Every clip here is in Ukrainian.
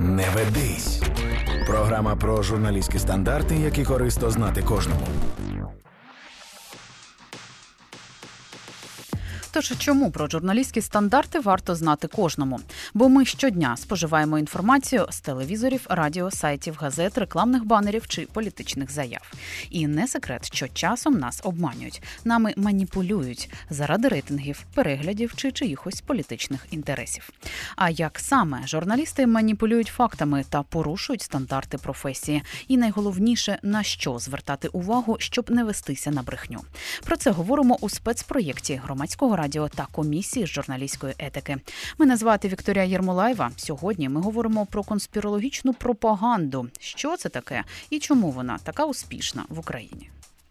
Не ведись. Програма про журналістські стандарти, які корисно знати кожному. Тож чому про журналістські стандарти варто знати кожному? Бо ми щодня споживаємо інформацію з телевізорів, радіо, сайтів, газет, рекламних банерів чи політичних заяв. І не секрет, що часом нас обманюють, нами маніпулюють заради рейтингів, переглядів чи чиїхось політичних інтересів. А як саме журналісти маніпулюють фактами та порушують стандарти професії? І найголовніше, на що звертати увагу, щоб не вестися на брехню? Про це говоримо у спецпроєкті Громадського радіо та комісії з журналістської етики. Мене звати Вікторія Єрмолаєва. Сьогодні ми говоримо про конспірологічну пропаганду. Що це таке і чому вона така успішна в Україні?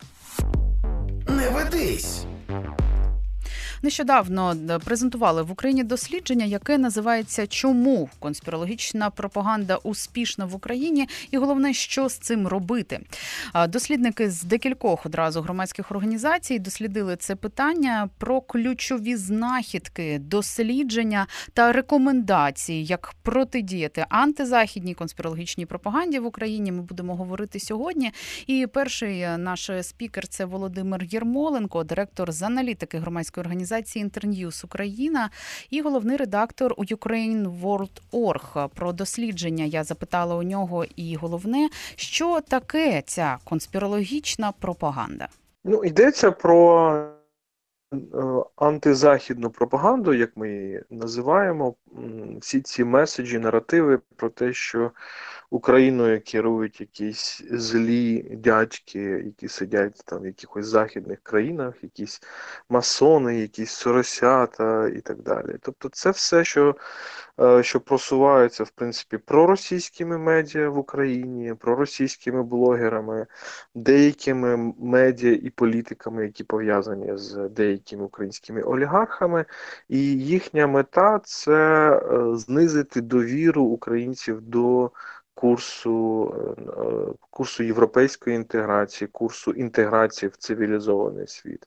Не ведись! Нещодавно презентували в Україні дослідження, яке називається «Чому конспірологічна пропаганда успішна в Україні?» і головне, що з цим робити. Дослідники з декількох одразу громадських організацій дослідили це питання про ключові знахідки, дослідження та рекомендації, як протидіяти антизахідній конспірологічній пропаганді в Україні. Ми будемо говорити сьогодні. І перший наш спікер – це Володимир Єрмоленко, директор з аналітики громадської організації Internews Україна і головний редактор у Ukraine.World.org. Про дослідження я запитала у нього, і головне, що таке ця конспірологічна пропаганда? Йдеться про антизахідну пропаганду, як ми її називаємо. Всі ці меседжі, наративи про те, що Україною керують якісь злі дядьки, які сидять там в якихось західних країнах, якісь масони, якісь соросята і так далі. Тобто це все, що просувається, в принципі, проросійськими медіа в Україні, проросійськими блогерами, деякими медіа і політиками, які пов'язані з деякими українськими олігархами. І їхня мета – це знизити довіру українців до курсу європейської інтеграції, курсу інтеграції в цивілізований світ.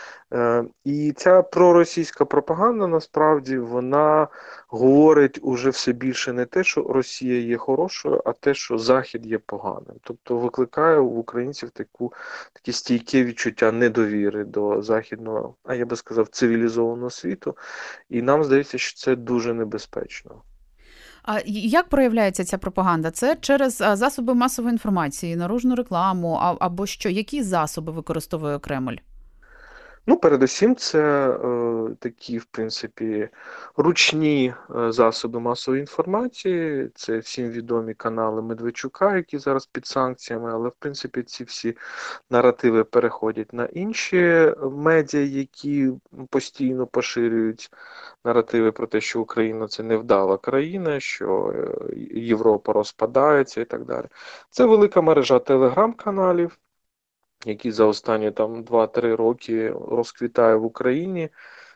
І ця проросійська пропаганда, насправді, вона говорить уже все більше не те, що Росія є хорошою, а те, що Захід є поганим. Тобто викликає у українців такі стійке відчуття недовіри до західного, а я би сказав, цивілізованого світу. І нам здається, що це дуже небезпечно. А як проявляється ця пропаганда? Це через засоби масової інформації, наружну рекламу або що? Які засоби використовує Кремль? Передусім, це такі, в принципі, ручні засоби масової інформації. Це всім відомі канали Медведчука, які зараз під санкціями, але, в принципі, ці всі наративи переходять на інші медіа, які постійно поширюють наративи про те, що Україна – це невдала країна, що Європа розпадається і так далі. Це велика мережа телеграм-каналів, які за останні 2-3 роки розквітає в Україні,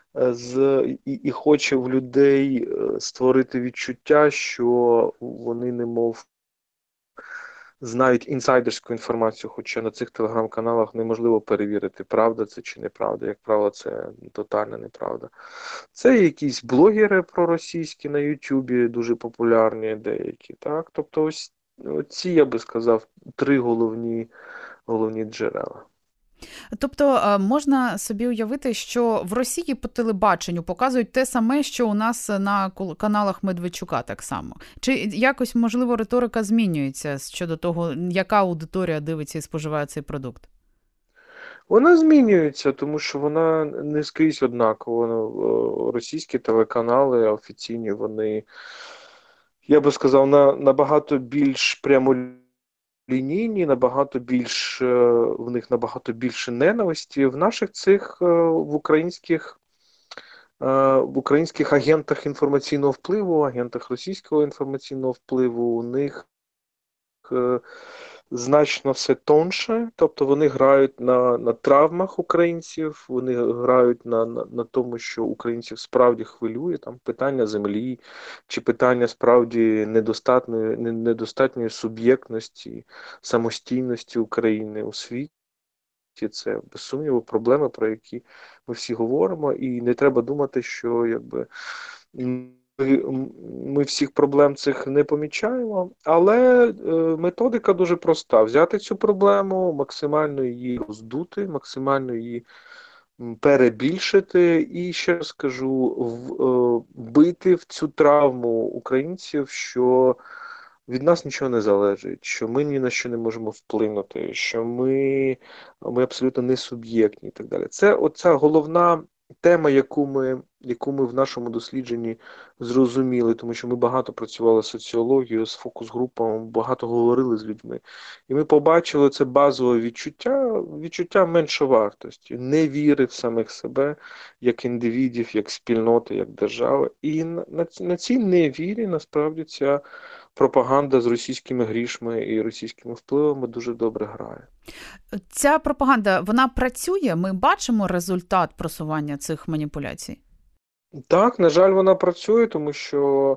і хоче в людей створити відчуття, що вони немов знають інсайдерську інформацію, хоча на цих телеграм-каналах неможливо перевірити, правда це чи неправда. Як правило, це тотальна неправда. Це якісь блогери проросійські на Ютубі, дуже популярні деякі. Так? Тобто ось ці, я би сказав, 3 головні джерела. Тобто можна собі уявити, що в Росії по телебаченню показують те саме, що у нас на каналах Медведчука так само? Чи якось, можливо, риторика змінюється щодо того, яка аудиторія дивиться і споживає цей продукт? Вона змінюється, тому що вона не скрізь однаково. Російські телеканали офіційні, вони, я би сказав, набагато більш прямолінійні, в них набагато більше ненависті. В наших цих, в українських агентах інформаційного впливу, агентах російського інформаційного впливу, у них значно все тонше, тобто вони грають на травмах українців, вони грають на тому, що українців справді хвилює, там питання землі, чи питання справді недостатньої суб'єктності, самостійності України у світі. Це, без сумніву, проблеми, про які ми всі говоримо, і не треба думати, що ми всіх проблем цих не помічаємо, але методика дуже проста: взяти цю проблему, максимально її роздути, максимально її перебільшити і, ще раз кажу, вбити в цю травму українців, що від нас нічого не залежить, що ми ні на що не можемо вплинути, що ми абсолютно не суб'єктні і так далі. Це оця головна тема, яку ми в нашому дослідженні зрозуміли, тому що ми багато працювали з соціологією, з фокус-групами, багато говорили з людьми. І ми побачили це базове відчуття меншовартості, невіри в самих себе, як індивідів, як спільноти, як держави. І на цій невірі, насправді, ця пропаганда з російськими грішми і російськими впливами дуже добре грає. Ця пропаганда, вона працює? Ми бачимо результат просування цих маніпуляцій? Так, на жаль, вона працює, тому що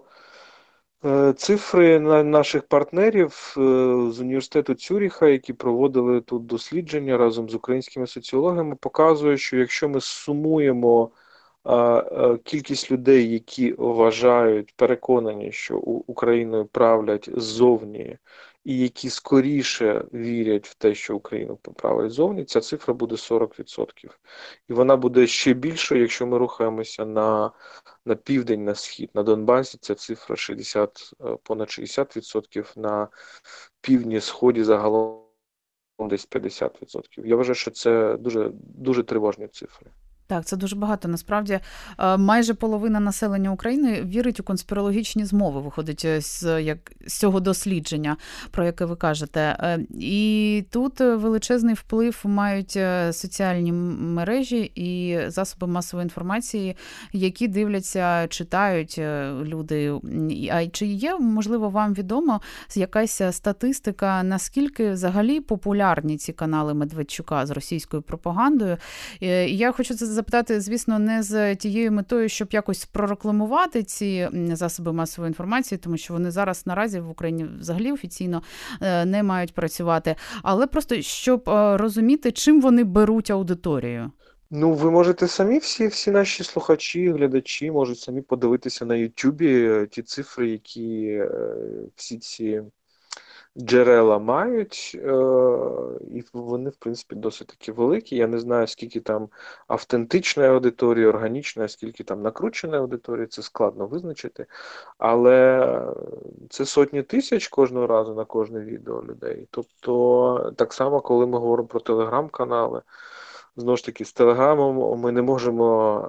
цифри наших партнерів з університету Цюріха, які проводили тут дослідження разом з українськими соціологами, показують, що якщо ми сумуємо кількість людей, які вважають, переконані, що Україною правлять ззовні, і які скоріше вірять в те, що Україну править ззовні, ця цифра буде 40%. І вона буде ще більше, якщо ми рухаємося на південь, на схід. На Донбасі ця цифра понад 60%, на півдні, сході загалом десь 50%. Я вважаю, що це дуже, дуже тривожні цифри. Так, це дуже багато. Насправді, майже половина населення України вірить у конспірологічні змови, виходить з цього дослідження, про яке ви кажете. І тут величезний вплив мають соціальні мережі і засоби масової інформації, які дивляться, читають люди. А чи є, можливо, вам відомо якась статистика, наскільки взагалі популярні ці канали Медведчука з російською пропагандою? І я хочу це запитати, звісно, не з тією метою, щоб якось прорекламувати ці засоби масової інформації, тому що вони зараз наразі в Україні взагалі офіційно не мають працювати, але просто щоб розуміти, чим вони беруть аудиторію. Ну, ви можете самі, всі наші слухачі, глядачі можуть самі подивитися на Ютубі ті цифри, які всі ці джерела мають, і вони, в принципі, досить таки великі. Я не знаю, скільки там автентичної аудиторії, органічної, скільки там накрученої аудиторії, це складно визначити. Але це сотні тисяч кожного разу на кожне відео людей. Тобто, так само, коли ми говоримо про телеграм-канали, знову ж таки, з Телеграмом ми не можемо,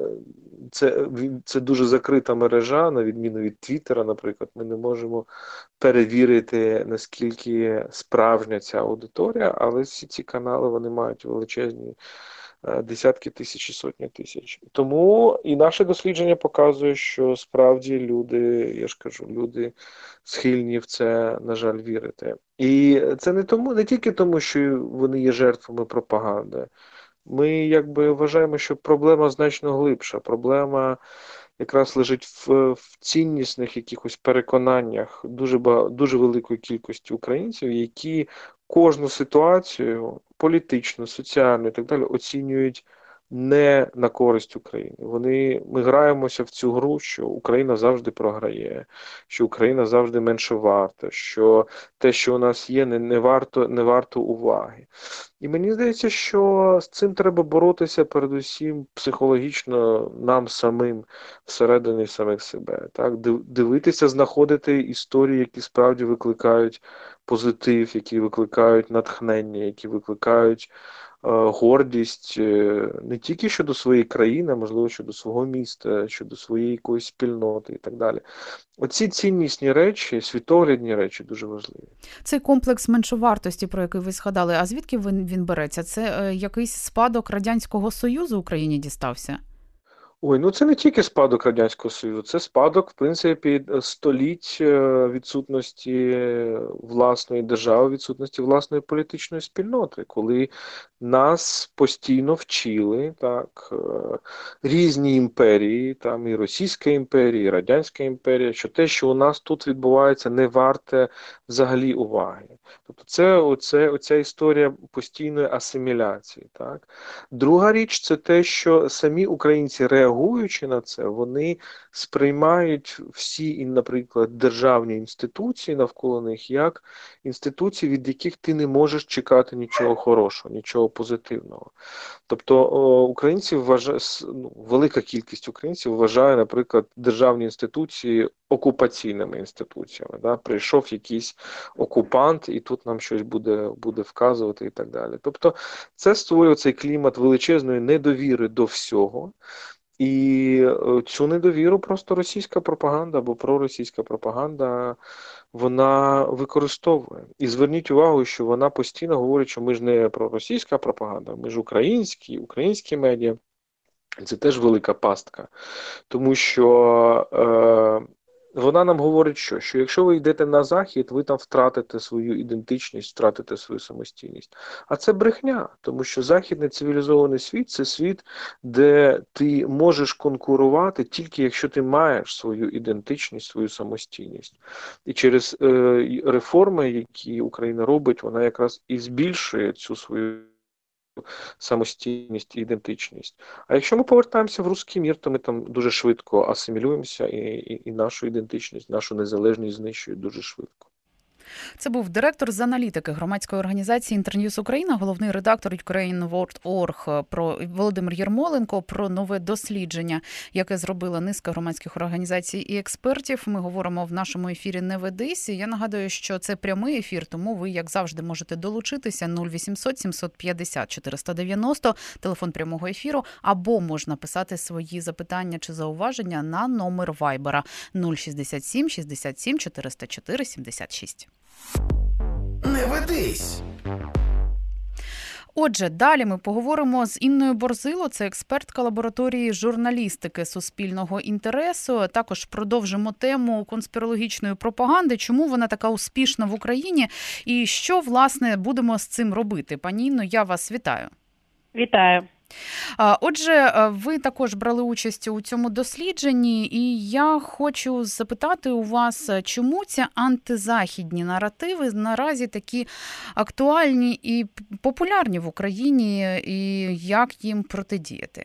це дуже закрита мережа, на відміну від Твіттера, наприклад, ми не можемо перевірити, наскільки справжня ця аудиторія, але всі ці канали, вони мають величезні десятки тисяч і сотні тисяч. Тому і наше дослідження показує, що справді люди люди схильні в це, на жаль, вірити. І це не тільки тому, що вони є жертвами пропаганди. Ми вважаємо, що проблема значно глибша. Проблема якраз лежить в ціннісних якихось переконаннях дуже великої кількості українців, які кожну ситуацію політичну, соціальну і так далі оцінюють не на користь України. Ми граємося в цю гру, що Україна завжди програє, що Україна завжди менше варта, що те, що у нас є, не варто уваги. І мені здається, що з цим треба боротися передусім психологічно нам самим, всередині самих себе. Так? Дивитися, знаходити історії, які справді викликають позитив, які викликають натхнення, які викликають гордість не тільки щодо своєї країни, а можливо щодо свого міста, щодо своєї якоїсь спільноти і так далі. Оці ціннісні речі, світоглядні речі дуже важливі. Цей комплекс меншовартості, про який ви згадали, а звідки він береться? Це якийсь спадок Радянського Союзу Україні дістався? Ой, це не тільки спадок Радянського Союзу, це спадок, в принципі, століть відсутності власної держави, відсутності власної політичної спільноти, коли нас постійно вчили, так, різні імперії, там і Російська імперія, і Радянська імперія, що те, що у нас тут відбувається, не варте взагалі уваги. Тобто оця історія постійної асиміляції. Так. Друга річ – це те, що самі українці, реагуючи на це, вони сприймають всі, наприклад, державні інституції навколо них, як інституції, від яких ти не можеш чекати нічого хорошого, нічого позитивного. Тобто українці велика кількість українців вважає, наприклад, державні інституції окупаційними інституціями. Да? Прийшов якийсь окупант, і тут нам щось буде вказувати і так далі. Тобто це створює цей клімат величезної недовіри до всього. І цю недовіру просто російська пропаганда або проросійська пропаганда вона використовує. І зверніть увагу, що вона постійно говорить, що ми ж не проросійська пропаганда, ми ж українські медіа. Це теж велика пастка. Тому що вона нам говорить, що якщо ви йдете на Захід, ви там втратите свою ідентичність, втратите свою самостійність. А це брехня, тому що західний цивілізований світ – це світ, де ти можеш конкурувати тільки якщо ти маєш свою ідентичність, свою самостійність. І через реформи, які Україна робить, вона якраз і збільшує цю свою самостійність і ідентичність. А якщо ми повертаємося в русський мір, то ми там дуже швидко асимілюємося і нашу ідентичність, нашу незалежність знищують дуже швидко. Це був директор з аналітики громадської організації «Інтерньюз Україна», головний редактор Ukraine.World.org про Володимир Єрмоленко, про нове дослідження, яке зробила низка громадських організацій і експертів. Ми говоримо в нашому ефірі «Не ведись». Я нагадую, що це прямий ефір, тому ви, як завжди, можете долучитися 0800 750 490, телефон прямого ефіру, або можна писати свої запитання чи зауваження на номер Вайбера 067 67 404 76. Не ведись! Отже, далі ми поговоримо з Інною Борзило, це експертка лабораторії журналістики суспільного інтересу. Також продовжимо тему конспірологічної пропаганди, чому вона така успішна в Україні і що, власне, будемо з цим робити. Пані Інно, я вас вітаю. Вітаю. Отже, ви також брали участь у цьому дослідженні, і я хочу запитати у вас, чому ці антизахідні наративи наразі такі актуальні і популярні в Україні, і як їм протидіяти?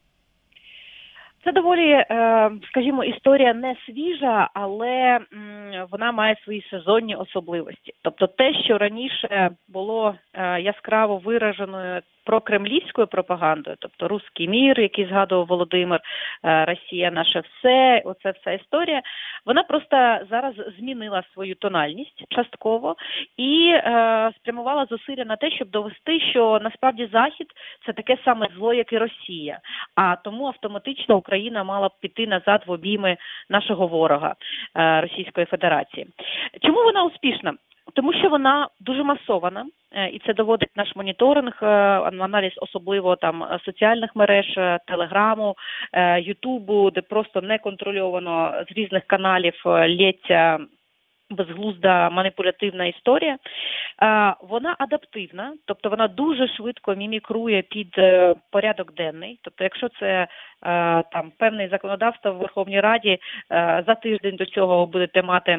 Це доволі, скажімо, історія не свіжа, але вона має свої сезонні особливості. Тобто те, що раніше було яскраво вираженою прокремлівською пропагандою, тобто «Руський мір», який згадував Володимир, «Росія – наше все», оце вся історія, вона просто зараз змінила свою тональність частково і спрямувала зусилля на те, щоб довести, що насправді Захід – це таке саме зло, як і Росія, а тому автоматично Україна мала б піти назад в обійми нашого ворога Російської Федерації. Чому вона успішна? Тому що вона дуже масована, і це доводить наш моніторинг, аналіз особливо там соціальних мереж, Телеграму, Ютубу, де просто неконтрольовано з різних каналів лється безглузда маніпулятивна історія. Вона адаптивна, тобто вона дуже швидко мімікрує під порядок денний. Тобто якщо це там певне законодавство в Верховній Раді, за тиждень до цього будете мати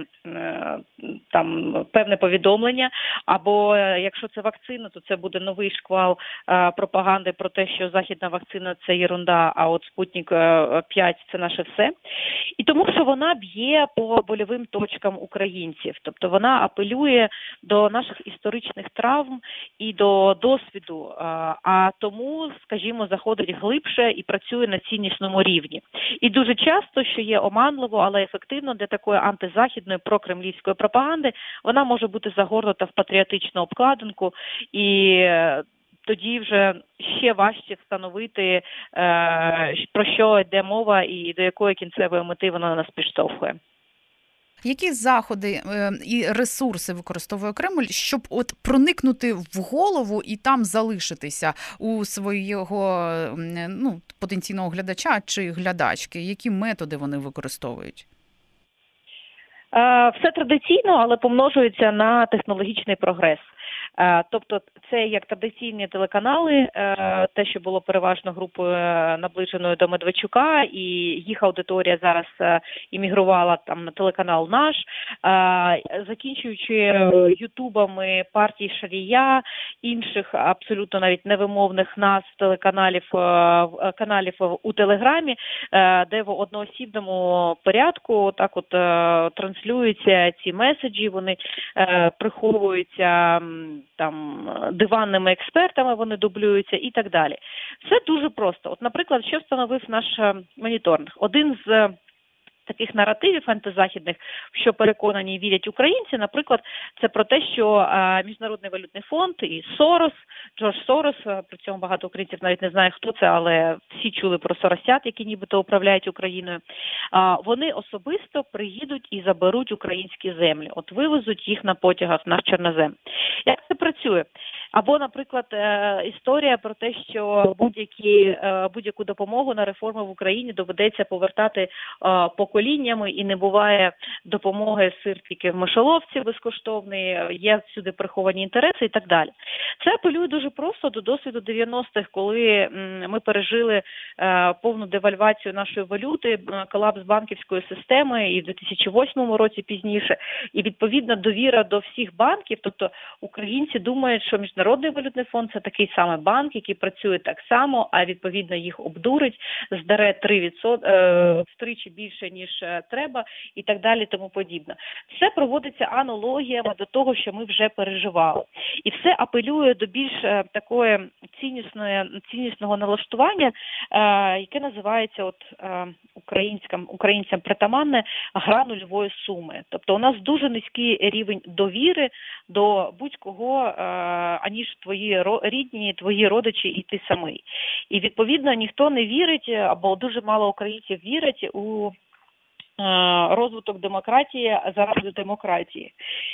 там певне повідомлення, або якщо це вакцина, то це буде новий шквал пропаганди про те, що західна вакцина – це єрунда, а от Спутник 5 – це наше все. І тому, що вона б'є по больовим точкам українців, тобто вона апелює до наших історичних травм і до досвіду, а тому, скажімо, заходить глибше і працює на ціннісному рівні. І дуже часто, що є оманливо, але ефективно для такої антизахідної прокремлівської пропаганди, вона може бути загорнута в патріотичну обкладинку і тоді вже ще важче встановити, про що йде мова і до якої кінцевої мети вона нас підштовхує. Які заходи і ресурси використовує Кремль, щоб от проникнути в голову і там залишитися у свого потенційного глядача чи глядачки? Які методи вони використовують? Все традиційно, але помножується на технологічний прогрес. Тобто це як традиційні телеканали, те, що було переважно групою наближеною до Медведчука, і їх аудиторія зараз іммігрувала там на телеканал «Наш», закінчуючи ютубами партії Шарія, інших абсолютно навіть невимовних назв каналів у Телеграмі, де в одноосібному порядку так от транслюються ці меседжі, вони приховуються там диванними експертами, вони дублюються і так далі. Все дуже просто. От, наприклад, що встановив наш моніторинг? Один з таких наративів антизахідних, в що переконані і вірять українці, наприклад, це про те, що Міжнародний валютний фонд і Джордж Сорос, при цьому багато українців навіть не знає, хто це, але всі чули про соросят, які нібито управляють Україною, вони особисто приїдуть і заберуть українські землі, от вивезуть їх на потягах на Чорнозем. Як це працює? Або, наприклад, історія про те, що будь-яку допомогу на реформи в Україні доведеться повертати поколіннями, і не буває допомоги сир тільки в мишоловці безкоштовний, є всюди приховані інтереси і так далі. Це апелює дуже просто до досвіду 90-х, коли ми пережили повну девальвацію нашої валюти, колапс банківської системи і в 2008 році пізніше, і відповідно довіра до всіх банків, тобто українці думають, що Міжнародний валютний фонд – це такий самий банк, який працює так само, а відповідно їх обдурить, здаре 3%, втричі більше, ніж треба, і так далі, тому подібне. Все проводиться аналогіями до того, що ми вже переживали. І все апелює до більш такої ціннісного налаштування, яке називається українцям притаманне гра нульової суми. Тобто у нас дуже низький рівень довіри до будь-кого, аніж твої рідні, твої родичі і ти самий. І відповідно ніхто не вірить, або дуже мало українців вірять у розвиток демократії заради демократії.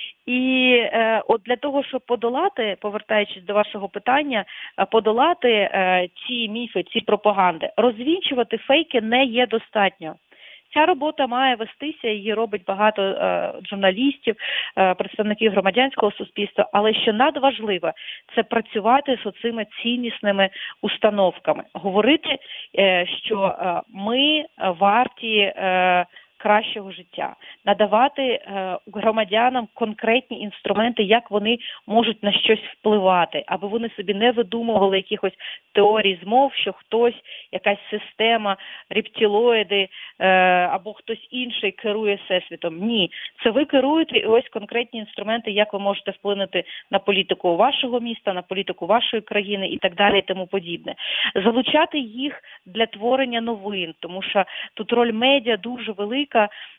І от для того, щоб подолати, повертаючись до вашого питання, подолати ці міфи, ці пропаганди, розвінчувати фейки не є достатньо. Ця робота має вестися, її робить багато журналістів, представників громадянського суспільства, але що надважливо, це працювати з оцими ціннісними установками. Говорити, що ми варті кращого життя, надавати громадянам конкретні інструменти, як вони можуть на щось впливати, аби вони собі не видумували якихось теорій змов, що хтось, якась система, рептилоїди або хтось інший керує всесвітом. Ні, це ви керуєте, і ось конкретні інструменти, як ви можете вплинути на політику вашого міста, на політику вашої країни і так далі, і тому подібне. Залучати їх для творення новин, тому що тут роль медіа дуже велика,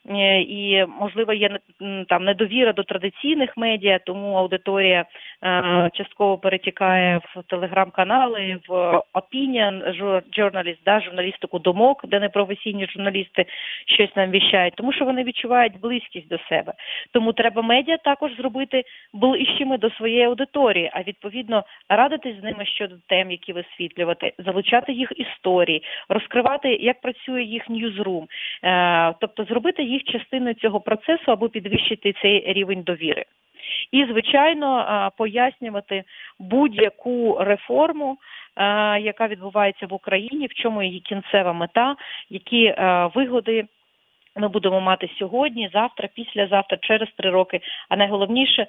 і, можливо, є там недовіра до традиційних медіа, тому аудиторія частково перетікає в телеграм-канали, в opinion journalist, журналістику думок, де непрофесійні журналісти щось нам віщають, тому що вони відчувають близькість до себе. Тому треба медіа також зробити ближчими до своєї аудиторії, а відповідно радитись з ними щодо тем, які висвітлювати, залучати їх історії, розкривати, як працює їх ньюзрум, тобто зробити їх частиною цього процесу або підвищити цей рівень довіри. І, звичайно, пояснювати будь-яку реформу, яка відбувається в Україні, в чому її кінцева мета, які вигоди ми будемо мати сьогодні, завтра, післязавтра, через 3 роки. А найголовніше,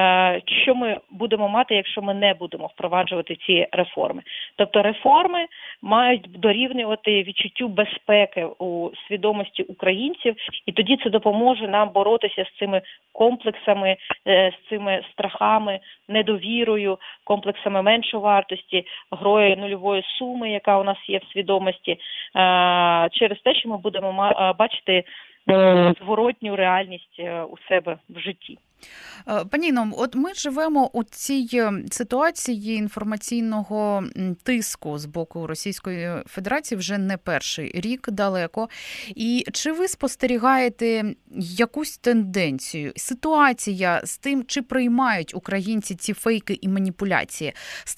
що ми будемо мати, якщо ми не будемо впроваджувати ці реформи. Тобто реформи мають дорівнювати відчуттю безпеки у свідомості українців, і тоді це допоможе нам боротися з цими комплексами, з цими страхами, недовірою, комплексами меншовартості, грою нульової суми, яка у нас є в свідомості, через те, що ми будемо бачити зворотню реальність у себе в житті. Пані Інно, от ми живемо у цій ситуації інформаційного тиску з боку Російської Федерації вже не перший рік далеко. І чи ви спостерігаєте якусь тенденцію? Ситуація з тим, чи приймають українці ці фейки і маніпуляції,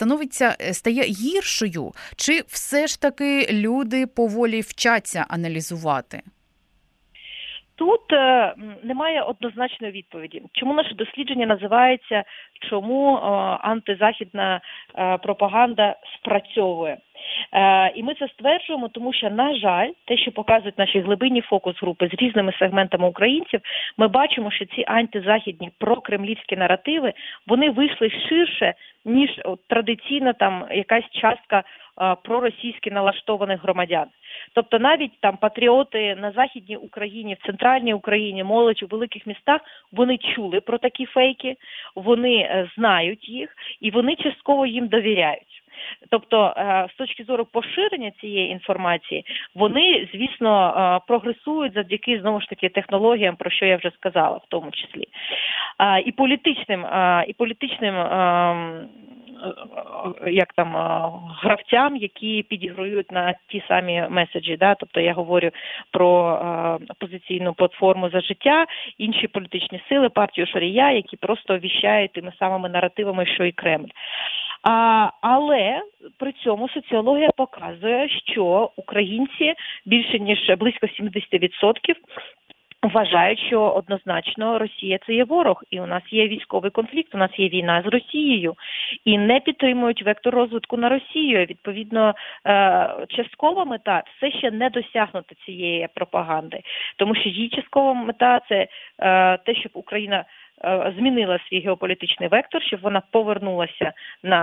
стає гіршою? Чи все ж таки люди поволі вчаться аналізувати? Тут немає однозначної відповіді. Чому наше дослідження називається «Чому антизахідна пропаганда спрацьовує?». І ми це стверджуємо, тому що, на жаль, те, що показують наші глибинні фокус-групи з різними сегментами українців, ми бачимо, що ці антизахідні прокремлівські наративи, вони вийшли ширше, ніж традиційна там якась частка проросійськи налаштованих громадян. Тобто навіть там патріоти на Західній Україні, в Центральній Україні, молодь у великих містах, вони чули про такі фейки, вони знають їх і вони частково їм довіряють. Тобто, з точки зору поширення цієї інформації, вони, звісно, прогресують завдяки, знову ж таки, технологіям, про що я вже сказала, в тому числі. І політичним гравцям, які підіграють на ті самі меседжі. Да? Тобто я говорю про опозиційну платформу «За життя», інші політичні сили, партію Шарія, які просто віщають тими самими наративами, що і Кремль. Але при цьому соціологія показує, що українці більше ніж близько 70% вважають, що однозначно Росія – це є ворог, і у нас є військовий конфлікт, у нас є війна з Росією, і не підтримують вектор розвитку на Росію. Відповідно, часткова мета – все ще не досягнути цієї пропаганди, тому що її часткова мета – це те, щоб Україна змінила свій геополітичний вектор, щоб вона повернулася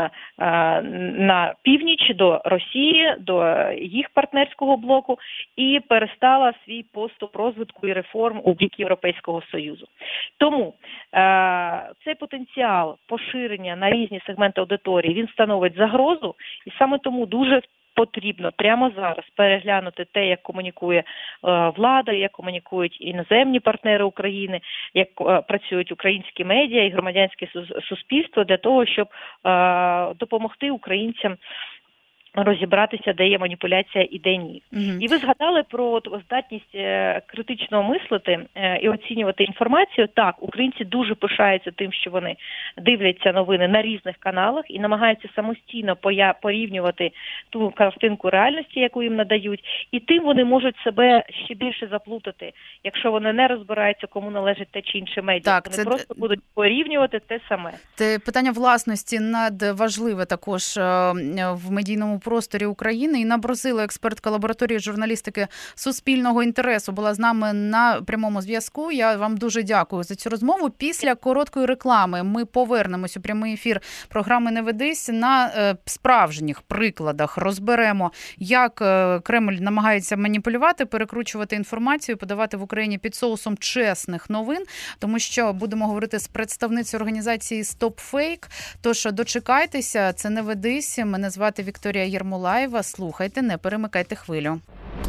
на північ до Росії, до їх партнерського блоку і перестала свій поступ розвитку і реформ у бік Європейського Союзу. Тому цей потенціал поширення на різні сегменти аудиторії, він становить загрозу, і саме тому дуже потрібно прямо зараз переглянути те, як комунікує влада, як комунікують іноземні партнери України, як працюють українські медіа і громадянське суспільство для того, щоб допомогти українцям розібратися, де є маніпуляція і де ні. І ви згадали про здатність критично мислити і оцінювати інформацію. Так, українці дуже пишаються тим, що вони дивляться новини на різних каналах і намагаються самостійно порівнювати ту картинку реальності, яку їм надають, і тим вони можуть себе ще більше заплутати, якщо вони не розбираються, кому належить те чи інше медіа. Так, вони просто будуть порівнювати те саме. Це питання власності надважливе також в медійному просторі України. Інна Борзило, експертка лабораторії журналістики Суспільного інтересу, була з нами на прямому зв'язку. Я вам дуже дякую за цю розмову. Після короткої реклами ми повернемось у прямий ефір програми «Не ведись». На справжніх прикладах розберемо, як Кремль намагається маніпулювати, перекручувати інформацію, подавати в Україні під соусом чесних новин, тому що будемо говорити з представницею організації «Stop Fake». Тож дочекайтеся, це «Не ведись». Мене звати Вікторія Єрмолаєва. Слухайте, не перемикайте хвилю.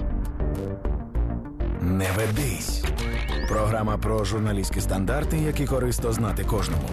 Не ведись. Програма про журналістські стандарти, які корисно знати кожному.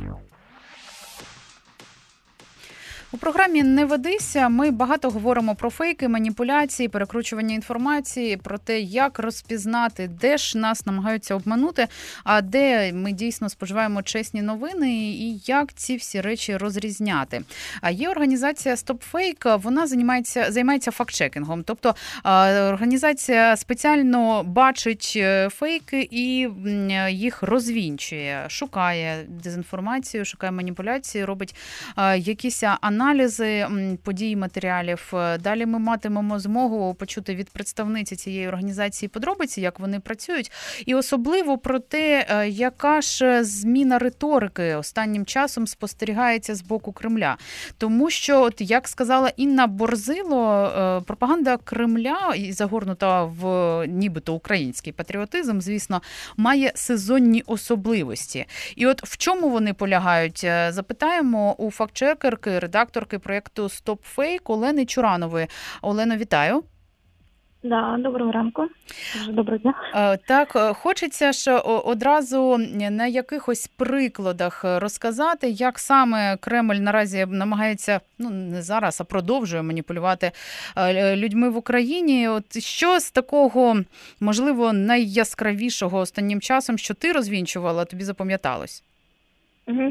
У програмі «Не ведися» ми багато говоримо про фейки, маніпуляції, перекручування інформації, про те, як розпізнати, де ж нас намагаються обманути, а де ми дійсно споживаємо чесні новини і як ці всі речі розрізняти. А є організація Stop Fake, вона займається фактчекінгом. Тобто організація спеціально бачить фейки і їх розвінчує, шукає дезінформацію, шукає маніпуляції, робить якісь аналізи подій, матеріалів. Далі ми матимемо змогу почути від представниці цієї організації подробиці, як вони працюють, і особливо про те, яка ж зміна риторики останнім часом спостерігається з боку Кремля. Тому що, от як сказала Інна Борзило, пропаганда Кремля, і загорнута в нібито український патріотизм, звісно, має сезонні особливості. І от в чому вони полягають? Запитаємо у фактчекерки, редакторки проєкту Stop Fake Олени Чуранової. Олено, вітаю. Да, доброго ранку. Дуже доброго дня. Так, хочеться ж одразу на якихось прикладах розказати, як саме Кремль наразі намагається, не зараз, а продовжує маніпулювати людьми в Україні. От що з такого, можливо, найяскравішого останнім часом, що ти розвінчувала, тобі запам'яталось? Угу.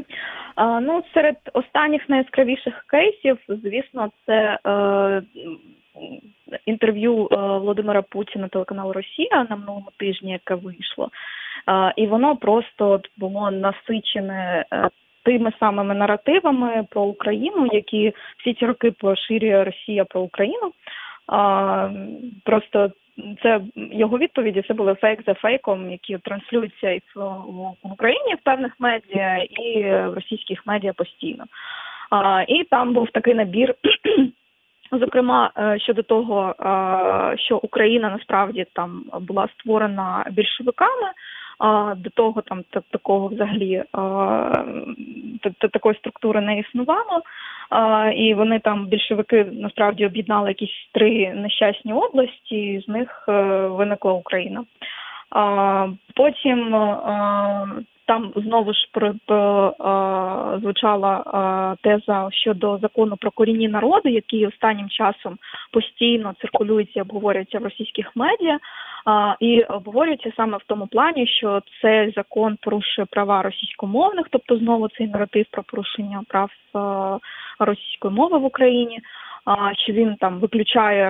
Серед останніх найяскравіших кейсів, звісно, це інтерв'ю Володимира Путіна телеканалу «Росія» на минулому тижні, яке вийшло. І воно просто було насичене тими самими наративами про Україну, які всі ці роки поширює Росія про Україну. Просто це його відповіді, це були фейк за фейком, які транслюються і в Україні в певних медіа, і в російських медіа постійно. І там був такий набір, зокрема, щодо того, що Україна насправді там була створена більшовиками, до того там такого взагалі такої структури не існувало. І вони там, більшовики, насправді об'єднали якісь 3 нещасні області, з них виникла Україна. Потім там знову ж звучала теза щодо закону про корінні народи, який останнім часом постійно циркулюється і обговорюється в російських медіа. І обговорюється саме в тому плані, що цей закон порушує права російськомовних, тобто знову цей наратив про порушення прав російської мови в Україні, що він там виключає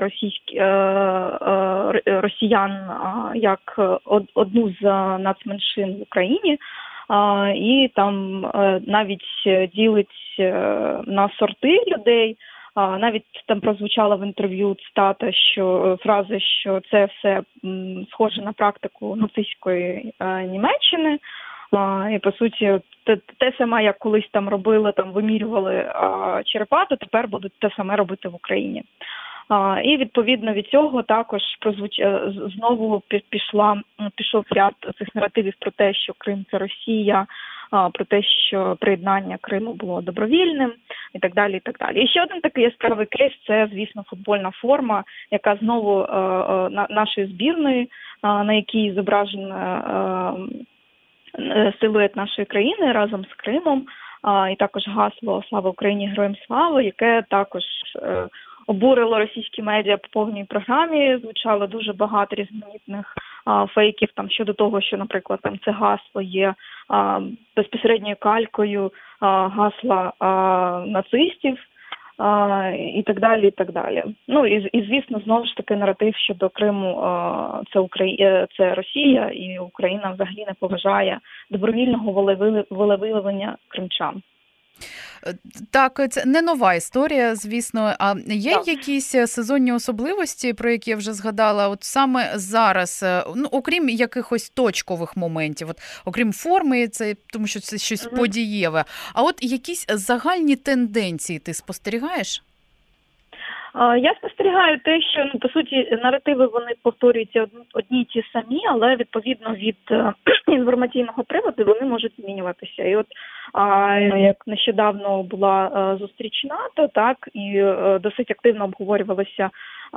росіян як одну з нацменшин в Україні, і там навіть ділить на сорти людей. Навіть там прозвучала в інтерв'ю цитата, фрази, що це все схоже на практику нацистської Німеччини. І, по суті, те саме, як колись там робили, там вимірювали черепа, то тепер будуть те саме робити в Україні. І, відповідно, від цього також знову пішов ряд цих наративів про те, що Крим – це Росія, про те, що приєднання Криму було добровільним і так далі, і так далі. І ще один такий яскравий кейс – це, звісно, футбольна форма, яка знову нашої збірної, на якій зображена силует нашої країни разом з Кримом, і також гасло «Слава Україні! Героям слава!», яке також обурило російські медіа по повній програмі. Звучало дуже багато різноманітних фейків там щодо того, що, наприклад, там це гасло є безпосередньою калькою гасла нацистів, і так далі, і так далі. Ну, і звісно, знову ж таки, наратив щодо Криму це Росія, і Україна взагалі не поважає добровільного волевиявлення кримчан. Так, це не нова історія, звісно. А є якісь сезонні особливості, про які я вже згадала, от саме зараз, ну, окрім якихось точкових моментів, от, окрім форми, це, тому що це щось подієве, а от якісь загальні тенденції ти спостерігаєш? Я спостерігаю те, що, по суті, наративи, вони повторюються одні й ті самі, але, відповідно, від інформаційного приводу вони можуть змінюватися. І от, як нещодавно була зустріч НАТО, так, і досить активно обговорювалися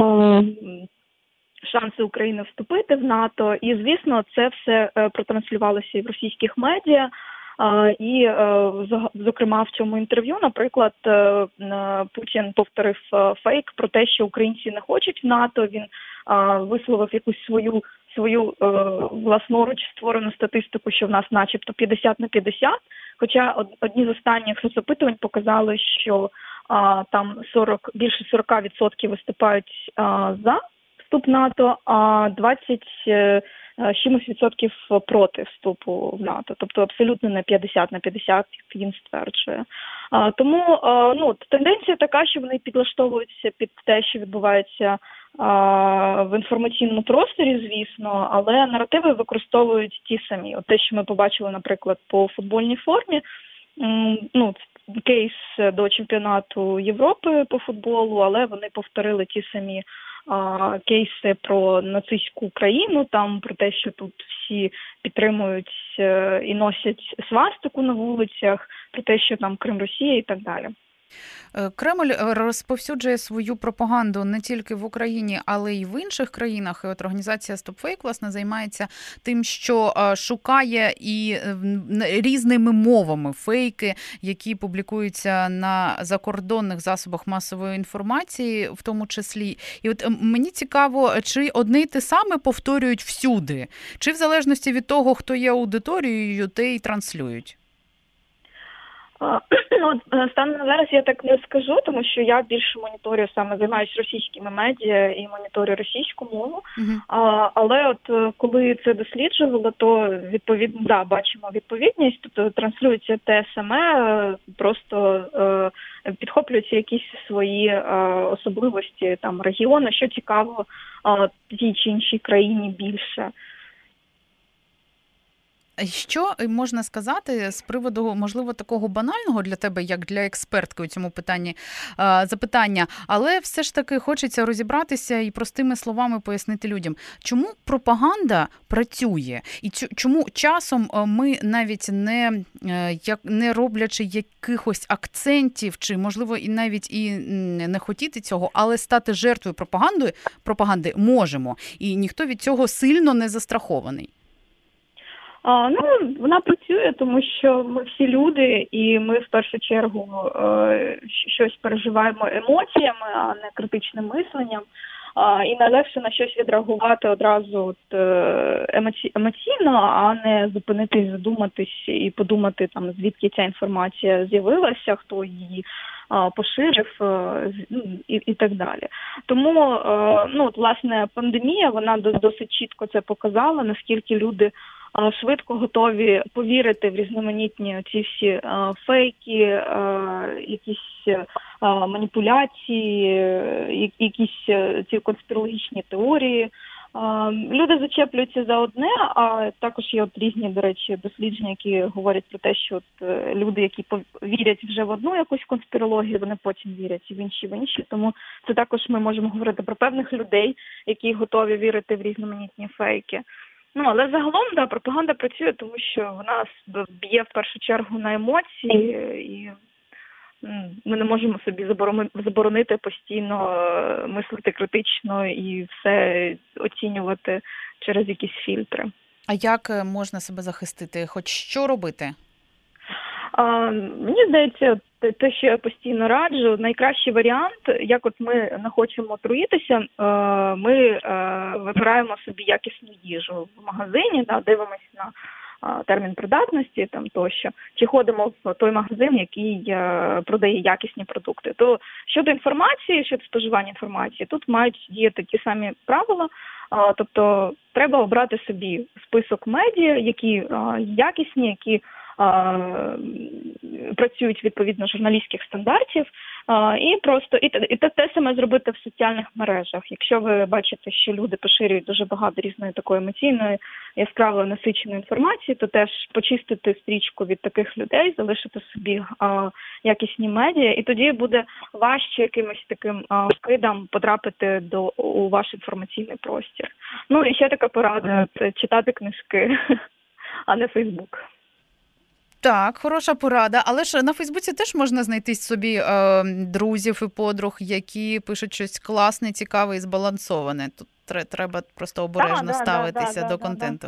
шанси України вступити в НАТО, і, звісно, це все протранслювалося і в російських медіа. І, зокрема, в цьому інтерв'ю, наприклад, Путін повторив фейк про те, що українці не хочуть в НАТО. Він висловив якусь свою власноруч створену статистику, що в нас начебто 50/50, хоча одні з останніх соцопитувань показали, що там більше 40% виступають за вступ в НАТО, а 20% чимось відсотків проти вступу в НАТО, тобто абсолютно не 50/50, як він стверджує. Тому тенденція така, що вони підлаштовуються під те, що відбувається в інформаційному просторі, звісно, але наративи використовують ті самі. От те, що ми побачили, наприклад, по футбольній формі, кейс до чемпіонату Європи по футболу, але вони повторили ті самі кейси про нацистську Україну, там про те, що тут всі підтримують і носять свастику на вулицях, про те, що там Крим Росія і так далі. Кремль розповсюджує свою пропаганду не тільки в Україні, але й в інших країнах. І от організація StopFake, власне, займається тим, що шукає і різними мовами фейки, які публікуються на закордонних засобах масової інформації, в тому числі. І от мені цікаво, чи одне й те саме повторюють всюди, чи в залежності від того, хто є аудиторією, те й транслюють? Станом на зараз я так не скажу, тому що я більше моніторю, саме займаюся російськими медіа і моніторю російську мову. Але от коли це досліджувало, то відповідно, бачимо відповідність, тобто транслюється те саме, просто підхоплюються якісь свої особливості там регіону, що цікаво тій чи іншій країні більше. Що можна сказати з приводу, можливо, такого банального для тебе, як для експертки у цьому питанні, запитання, але все ж таки хочеться розібратися і простими словами пояснити людям, чому пропаганда працює і чому часом ми навіть не роблячи якихось акцентів, чи, можливо, і навіть і не хотіти цього, але стати жертвою пропаганди можемо, і ніхто від цього сильно не застрахований. Вона працює, тому що ми всі люди, і ми в першу чергу щось переживаємо емоціями, а не критичним мисленням. І найлегше на щось відреагувати одразу емоційно, а не зупинитись, задуматись і подумати, там, звідки ця інформація з'явилася, хто її поширив і так далі. Тому, власне, пандемія, вона досить чітко це показала, наскільки люди швидко готові повірити в різноманітні ці всі фейки, якісь маніпуляції, якісь ці конспірологічні теорії. Люди зачеплюються за одне, а також є різні, до речі, дослідження, які говорять про те, що люди, які вірять вже в одну якусь конспірологію, вони потім вірять в інші. Тому це також ми можемо говорити про певних людей, які готові вірити в різноманітні фейки. Але загалом, пропаганда працює, тому що вона б'є в першу чергу на емоції, і ми не можемо собі заборонити постійно мислити критично і все оцінювати через якісь фільтри. А як можна себе захистити? Хоч що робити? Мені здається, те, що я постійно раджу, найкращий варіант, як от ми не хочемо отруїтися, ми вибираємо собі якісну їжу в магазині, дивимося на термін придатності там тощо, чи ходимо в той магазин, який продає якісні продукти. То щодо інформації, щодо споживання інформації, тут мають діяти ті самі правила, тобто треба обрати собі список медіа, які якісні, які працюють відповідно журналістських стандартів, і те саме зробити в соціальних мережах. Якщо ви бачите, що люди поширюють дуже багато різної такої емоційної, яскравої, насиченої інформації, то теж почистити стрічку від таких людей, залишити собі якісні медіа, і тоді буде важче якимось таким вкидам потрапити у ваш інформаційний простір. І ще така порада – це читати книжки, а не Фейсбук. Так, хороша порада. Але ж на Фейсбуці теж можна знайти собі друзів і подруг, які пишуть щось класне, цікаве і збалансоване. Тут треба просто обережно ставитися до контенту.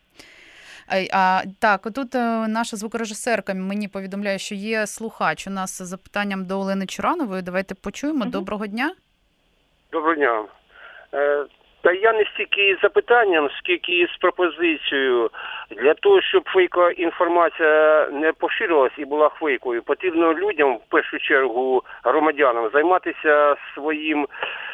Так, отут наша звукорежисерка мені повідомляє, що є слухач у нас з запитанням до Олени Чоранової. Давайте почуємо. Доброго дня. Доброго дня. Та я не стільки із запитанням, скільки із пропозицією. Для того, щоб фейкова інформація не поширювалась і була фейковою, потрібно людям, в першу чергу громадянам, займатися своїм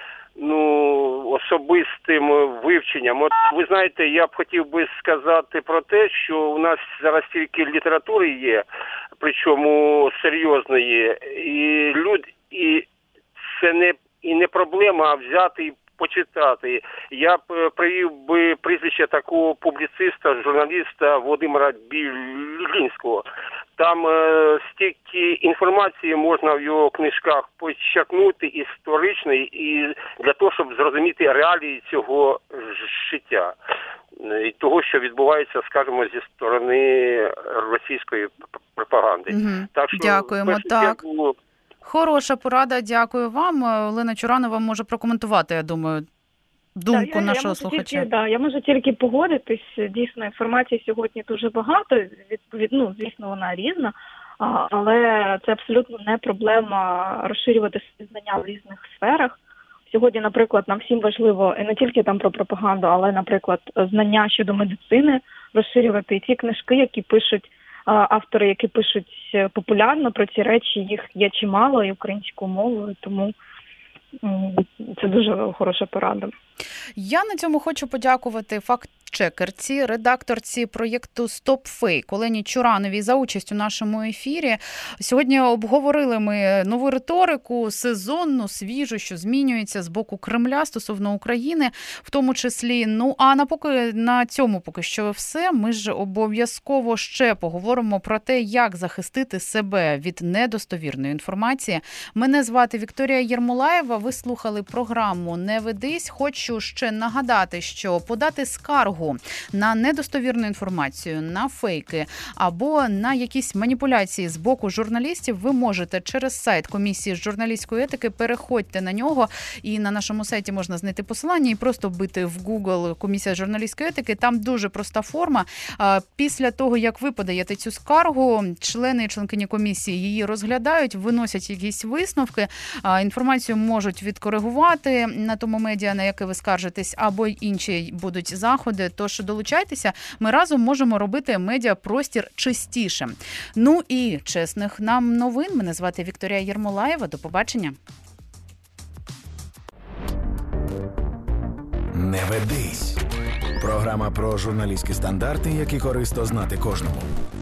особистим вивченням. От ви знаєте, я б хотів би сказати про те, що у нас зараз тільки літератури є, причому серйозної, і це не проблема, а взяти і почитати. Я б привів би прізвище такого публіциста, журналіста Володимира Білінського. Там стільки інформації можна в його книжках почерпнути історичної, і для того, щоб зрозуміти реалії цього життя. І того, що відбувається, скажімо, зі сторони російської пропаганди. Так що, дякуємо, так. Хороша порада, дякую вам. Олена Чоранова може прокоментувати, я думаю, думку нашого слухача. Я можу тільки погодитись. Дійсно, інформації сьогодні дуже багато, звісно, вона різна, але це абсолютно не проблема розширювати свої знання в різних сферах. Сьогодні, наприклад, нам всім важливо не тільки там про пропаганду, але, наприклад, знання щодо медицини розширювати. І ті книжки, які пишуть автори, які пишуть популярно про ці речі, їх є чимало і українською мовою, тому це дуже хороша порада. Я на цьому хочу подякувати фактчекерці, редакторці проєкту «Стоп-фейк» Олені Чурановій за участь у нашому ефірі. Сьогодні обговорили ми нову риторику, сезонну, свіжу, що змінюється з боку Кремля стосовно України, в тому числі. Ну, а на цьому поки що все. Ми ж обов'язково ще поговоримо про те, як захистити себе від недостовірної інформації. Мене звати Вікторія Єрмолаєва. Ви слухали програму «Не ведись». Хочу ще нагадати, що подати скаргу на недостовірну інформацію, на фейки або на якісь маніпуляції з боку журналістів ви можете через сайт Комісії з журналістської етики. Переходьте на нього, і на нашому сайті можна знайти посилання і просто вбити в Google «Комісія з журналістської етики». Там дуже проста форма. Після того, як ви подаєте цю скаргу, члени і членкині комісії її розглядають, виносять якісь висновки, інформацію можуть відкоригувати на тому медіа, на яке ви скаржитесь, або інші будуть заходи. Тож долучайтеся, ми разом можемо робити медіапростір чистішим. Ну і чесних нам новин. Мене звати Вікторія Єрмолаєва. До побачення. Не ведись. Програма про журналістські стандарти, які корисно знати кожному.